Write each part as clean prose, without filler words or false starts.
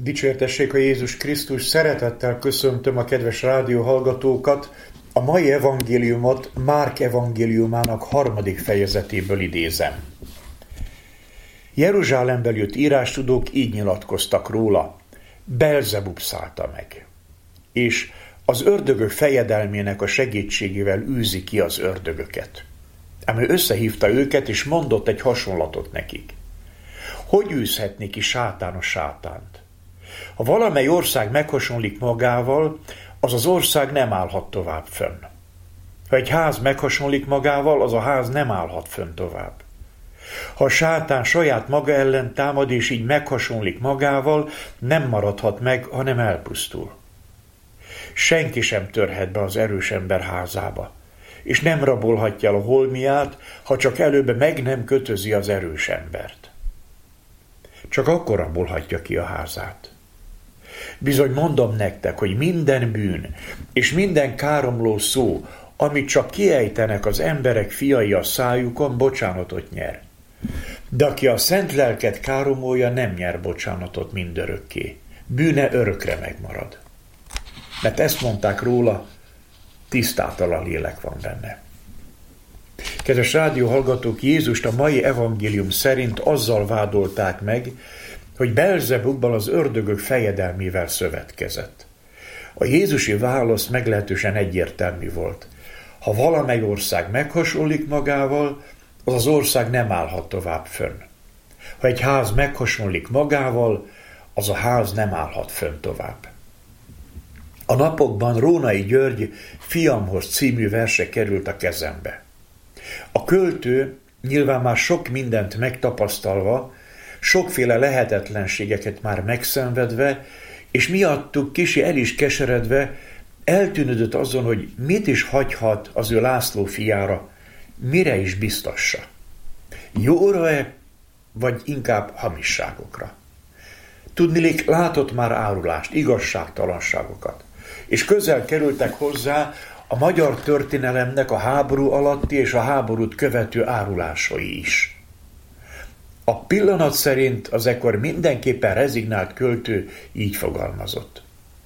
Dicsértessék a Jézus Krisztus, szeretettel köszöntöm a kedves rádióhallgatókat. A mai evangéliumot Márk evangéliumának 3. fejezetéből idézem. Jeruzsálemből jött írástudók így nyilatkoztak róla: Belzebub szállta meg, és az ördögök fejedelmének a segítségével űzi ki az ördögöket. Ám ő összehívta őket, és mondott egy hasonlatot nekik. Hogy űzhetné ki sátán a sátánt? Ha valamely ország meghasonlik magával, az az ország nem állhat tovább fönn. Ha egy ház meghasonlik magával, az a ház nem állhat fönn tovább. Ha a sátán saját maga ellen támad, és így meghasonlik magával, nem maradhat meg, hanem elpusztul. Senki sem törhet be az erős ember házába, és nem rabolhatja el a holmiát, ha csak előbb meg nem kötözi az erős embert. Csak akkor rabolhatja ki a házát. Bizony mondom nektek, hogy minden bűn és minden káromló szó, amit csak kiejtenek az emberek fiai a szájukon, bocsánatot nyer. De aki a szent lelket káromolja, nem nyer bocsánatot mindörökké. Bűne örökre megmarad. Mert ezt mondták róla, tisztátalan lélek van benne. Kedves rádióhallgatók, Jézust a mai evangélium szerint azzal vádolták meg, hogy Belzebubbal, az ördögök fejedelmével szövetkezett. A jézusi válasz meglehetősen egyértelmű volt. Ha valamely ország meghasonlik magával, az az ország nem állhat tovább fönn. Ha egy ház meghasonlik magával, az a ház nem állhat fönn tovább. A napokban Rónai György Fiamhoz című verse került a kezembe. A költő nyilván már sok mindent megtapasztalva, sokféle lehetetlenségeket már megszenvedve, és miattuk kicsi el is keseredve eltűnődött azon, hogy mit is hagyhat az ő László fiára, mire is biztassa. Jóra-e, vagy inkább hamisságokra? Tudniillik, látott már árulást, igazságtalanságokat, és közel kerültek hozzá a magyar történelemnek a háború alatti és a háborút követő árulásai is. A pillanat szerint az ekkor mindenképpen rezignált költő így fogalmazott.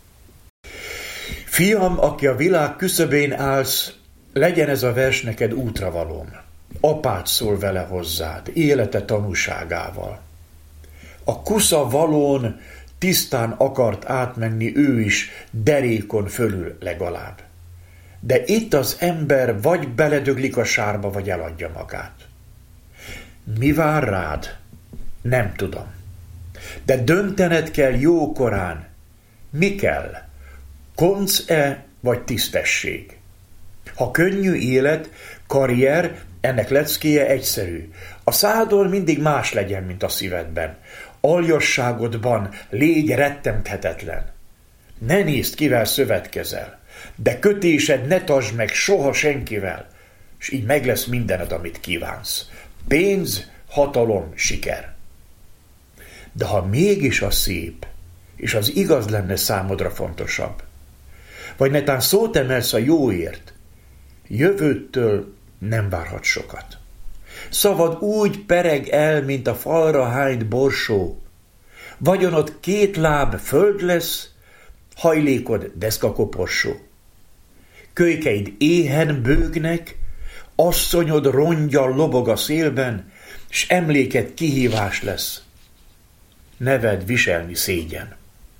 Fiam, aki a világ küszöbén állsz, legyen ez a vers neked útravalóm. Apád szól vele hozzád, élete tanúságával. A kusza valón tisztán akart átmenni ő is, derékon fölül legalább. De itt az ember vagy beledöglik a sárba, vagy eladja magát. Mi vár rád? Nem tudom. De döntened kell jókorán. Mi kell? Konc-e vagy tisztesség? Ha könnyű élet, karrier, ennek leckéje egyszerű. A szádon mindig más legyen, mint a szívedben. Aljasságodban légy rettenthetetlen. Ne nézd, kivel szövetkezel, de kötésed ne tartsd meg soha senkivel, és így meg lesz mindened, amit kívánsz. Pénz, hatalom, siker. De ha mégis a szép és az igaz lenne számodra fontosabb, vagy netán szót emelsz a jóért, jövőttől nem várhat sokat. Szavad úgy pereg el, mint a falra hányt borsó. Vagyonod 2 láb föld lesz, hajlékod deszkakoporsó. Kölykeid éhen bőgnek, asszonyod rongyal lobog a szélben, s emléked kihívás lesz. Neved viselni szégyen.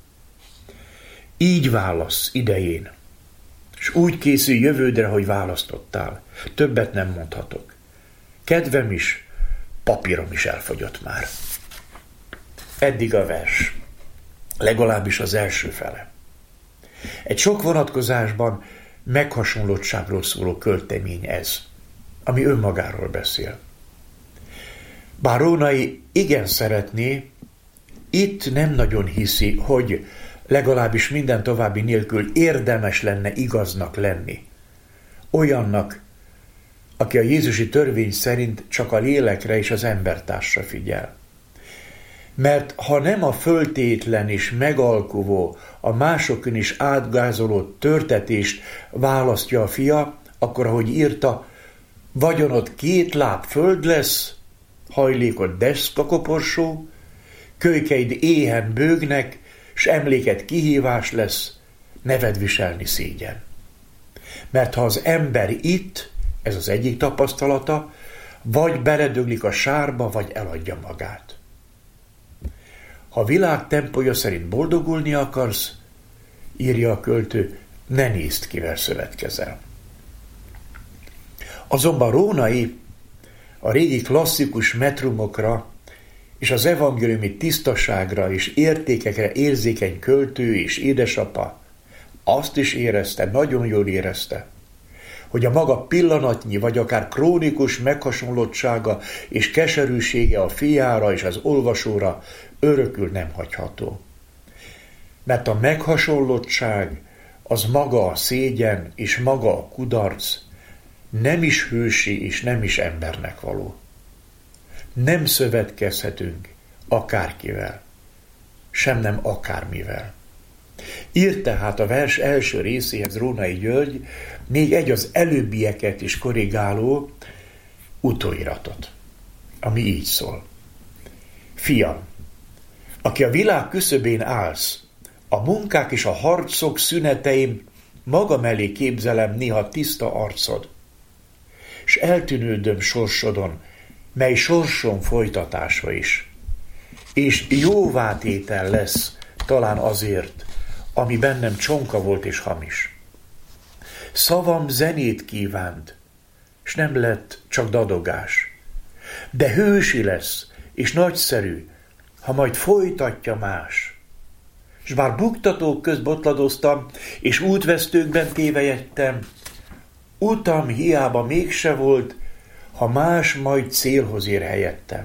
Így válasz idején, s úgy készülj jövődre, hogy választottál. Többet nem mondhatok. Kedvem is, papírom is elfogyott már. Eddig a vers, legalábbis az első fele. Egy sok vonatkozásban meghasonlottságról szóló költemény ez, ami önmagáról beszél. Bár Rónai igen szeretné, itt nem nagyon hiszi, hogy legalábbis minden további nélkül érdemes lenne igaznak lenni. Olyannak, aki a jézusi törvény szerint csak a lélekre és az embertársra figyel. Mert ha nem a föltétlen és megalkuvó, a másokon is átgázoló törtetést választja a fia, akkor, ahogy írta, vagyonod 2 láb föld lesz, hajlékod deszkakoporsó, kölykeid éhen bőgnek, s emléket kihívás lesz, neved viselni szégyen. Mert ha az ember itt, ez az egyik tapasztalata, vagy beledöglik a sárba, vagy eladja magát. Ha a világ tempója szerint boldogulni akarsz, írja a költő, ne nézd, kivel szövetkezel. Azonban Rónai a régi klasszikus metrumokra és az evangéliumi tisztaságra és értékekre érzékeny költő és édesapa azt is érezte, nagyon jól érezte, hogy a maga pillanatnyi vagy akár krónikus meghasonlottsága és keserűsége a fiára és az olvasóra örökül nem hagyható. Mert a meghasonlottság az maga a szégyen és maga a kudarc, nem is hősi és nem is embernek való. Nem szövetkezhetünk akárkivel, sem nem akármivel. Írt tehát a vers első részéhez Rónai György még egy az előbbieket is korrigáló utóiratot, ami így szól. Fiam, aki a világ küszöbén állsz, a munkák és a harcok szüneteim magam elé képzelem néha tiszta arcod, s eltűnődöm sorsodon, mely sorsom folytatása is, és jóvátétel lesz talán azért, ami bennem csonka volt és hamis. Szavam zenét kívánt, s nem lett csak dadogás, de hősi lesz és nagyszerű, ha majd folytatja más. S bár buktatók közt botladoztam, és útvesztőkben tévejettem, utam hiába mégse volt, ha más majd célhoz ér helyettem.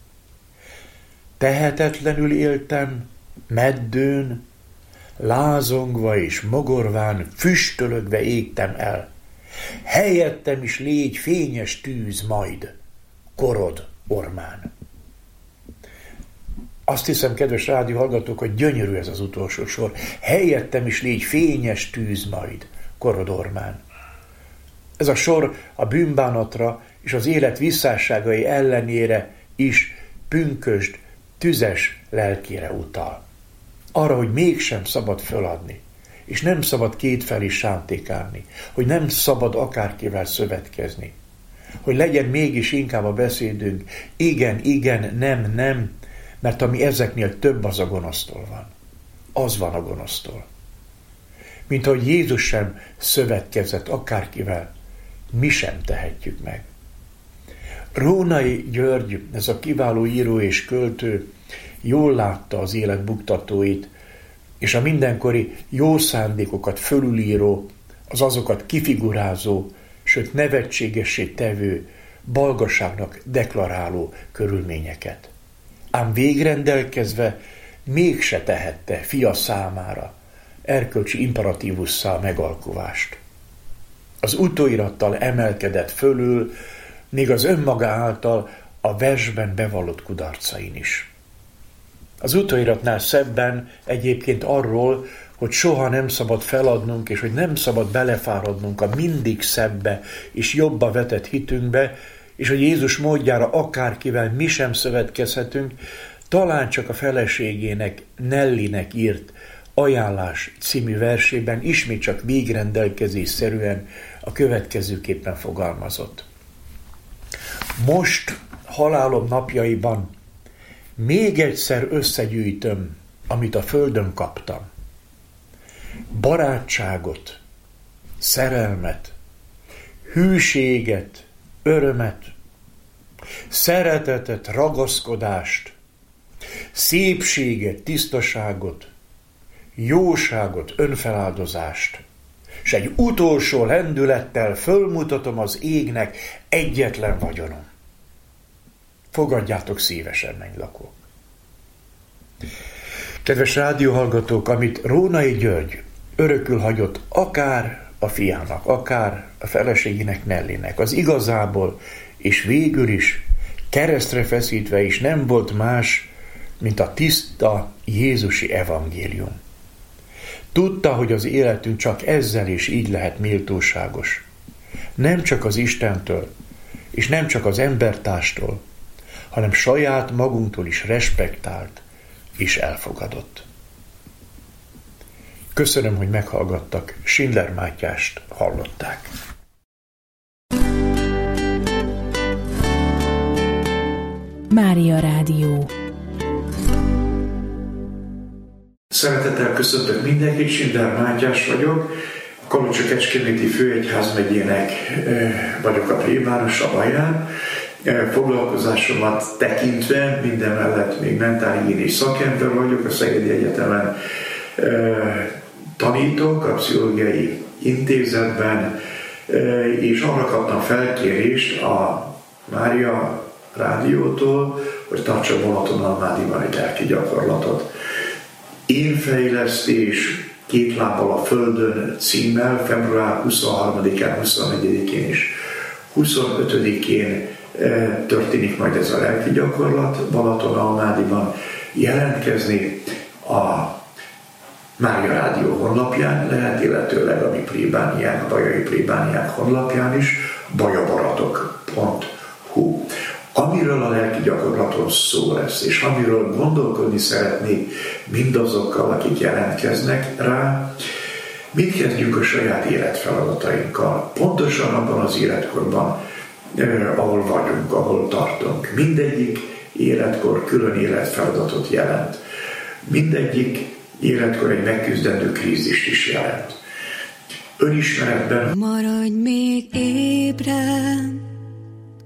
Tehetetlenül éltem, meddőn, lázongva és mogorván, füstölögve égtem el. Helyettem is légy fényes tűz majd, korod ormán. Azt hiszem, kedves rádióhallgatók, hogy gyönyörű ez az utolsó sor. Helyettem is légy fényes tűz majd, korod ormán. Ez a sor a bűnbánatra és az élet visszásságai ellenére is pünkösd, tüzes lelkére utal. Arra, hogy mégsem szabad föladni, és nem szabad kétfelé sántékálni, hogy nem szabad akárkivel szövetkezni, hogy legyen mégis inkább a beszédünk igen, igen, nem, nem, mert ami ezeknél több, az a gonosztól van. Az van a gonosztól. Mint ahogy Jézus sem szövetkezett akárkivel, mi sem tehetjük meg. Rónai György, ez a kiváló író és költő, jól látta az élet buktatóit, és a mindenkori jó szándékokat fölülíró, az azokat kifigurázó, sőt nevetségessé tevő, balgaságnak deklaráló körülményeket. Ám végrendelkezve mégse tehette fia számára erkölcsi imperatívusszal megalkuvást. Az utóirattal emelkedett fölül, még az önmaga által a versben bevallott kudarcain is. Az utóiratnál szebben egyébként arról, hogy soha nem szabad feladnunk, és hogy nem szabad belefáradnunk a mindig szebbe és jobba vetett hitünkbe, és hogy Jézus módjára akárkivel mi sem szövetkezhetünk, talán csak a feleségének, Nellinek írt Ajánlás című versében ismét csak végrendelkezésszerűen a következőképpen fogalmazott. Most, halálom napjaiban még egyszer összegyűjtöm, amit a földön kaptam. Barátságot, szerelmet, hűséget, örömet, szeretetet, ragaszkodást, szépséget, tisztaságot, jóságot, önfeláldozást, és egy utolsó lendülettel fölmutatom az égnek egyetlen vagyonom. Fogadjátok szívesen, mennylakók! Kedves rádióhallgatók, amit Rónai György örökül hagyott akár a fiának, akár a feleségének, Nellinek, az igazából és végül is keresztre feszítve is nem volt más, mint a tiszta Jézusi evangélium. Tudta, hogy az életünk csak ezzel is így lehet méltóságos. Nem csak az Istentől, és nem csak az embertástól, hanem saját magunktól is respektált és elfogadott. Köszönöm, hogy meghallgattak. Schindler Mátyást hallották. Mária Rádió. Szeretettel köszöntök mindenkit, Schindler Mátyás vagyok. A Kalocsa-Kecskeméti főegyházmegyének vagyok a plébánosa, Baján. Foglalkozásomat tekintve mindemellett még mentálhigiénés szakember vagyok, a Szegedi Egyetemen tanítok a Pszichológiai Intézetben, és arra kaptam felkérést a Mária Rádiótól, hogy tartsa Balatonalmádiban egy lelki gyakorlatot. Énfejlesztés 2 lábbal a földön címmel február 23-án, 24-én és 25-én történik majd ez a lelki gyakorlat Balatonalmádiban. Jelentkezni a Mária Rádió honlapján lehet, illetőleg a mi plébániánk, bajai plébániánk honlapján is, bajabaratok.hu. Amiről a lelki gyakorlaton szó lesz, és amiről gondolkodni szeretnék mindazokkal, akik jelentkeznek rá, mit kezdjünk a saját életfeladatainkkal, pontosan abban az életkorban, ahol vagyunk, ahol tartunk. Mindegyik életkor külön életfeladatot jelent. Mindegyik életkor egy megküzdendő krízist is jelent. Önismeretben maradj még ébren,